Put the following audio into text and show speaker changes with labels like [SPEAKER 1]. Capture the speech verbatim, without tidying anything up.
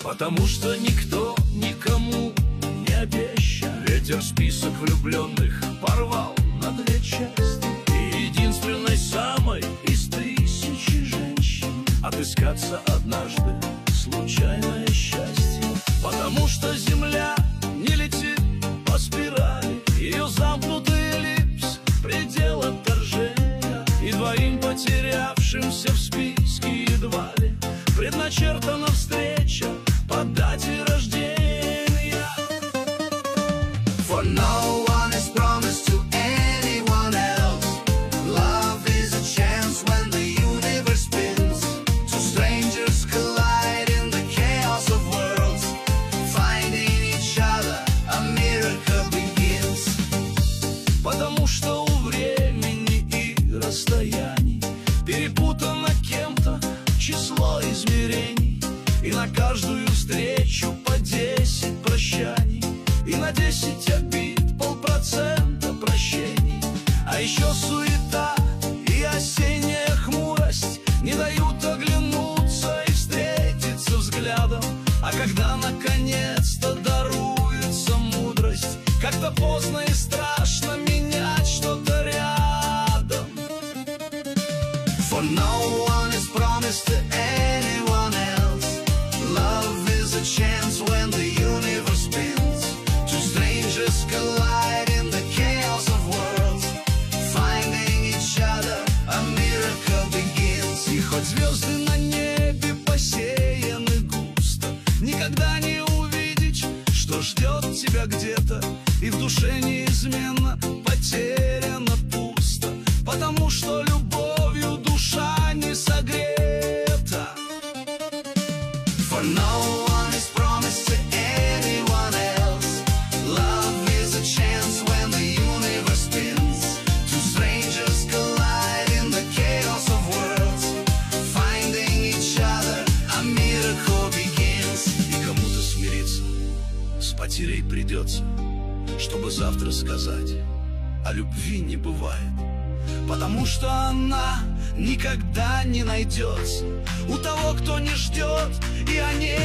[SPEAKER 1] Потому что никто никому не обещал. Ветер список влюбленных порвал на две части. И единственной самой из тысячи женщин отыскаться однажды случайное счастье. Потому что земля не летит по спирали, ее замкнутый эллипс — предел отторжения. И двоим потерявшимся в списке едва ли предначертана встреча по дате рождения. For no one is promised to anyone else. Love is a chance when the universe spins. Two strangers collide in the chaos of worlds. Finding each other, a miracle begins. Потому что у времени и расстояний перепутано кем-то число измерений. И на каждую встречу по десять прощаний, и на десять обид полпроцента прощений. А еще суета и осенняя хмурость не дают оглянуться и встретиться взглядом. А когда наконец-то даруется мудрость, как-то поздно и страшно менять что-то рядом. For no one is promised to anyone else. Love is a chance when the universe spins. Two strangers collide in the chaos of worlds. Finding each other, a miracle begins. И хоть звезды на небе посеяны густо, никогда не увидеть, что ждет тебя где-то. И в душе неизменно потеряно пусто, потому что любовью душа не согрета. For no one is promised to anyone else. Love is a chance when the universe spins. Two strangers collide in the chaos of worlds. Finding each other, a miracle begins. И кому-то смириться с потерей придется, чтобы завтра сказать: а любви не бывает. Потому что она никогда не найдется у того, кто не ждет и о ней